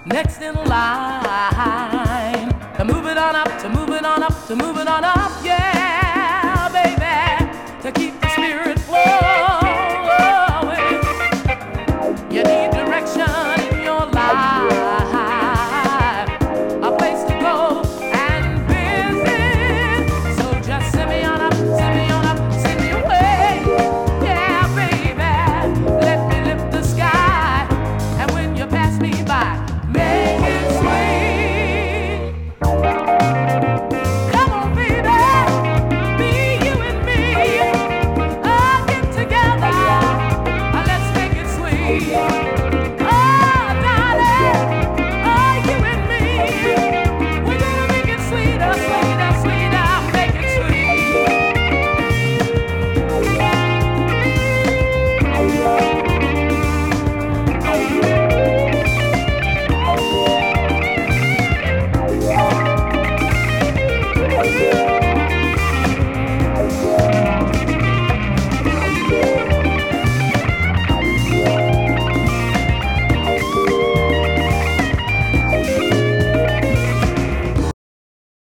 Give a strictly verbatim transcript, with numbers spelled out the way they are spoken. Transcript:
next in line to move it on up, to move it on up, to move it on up, yeah, baby, to keep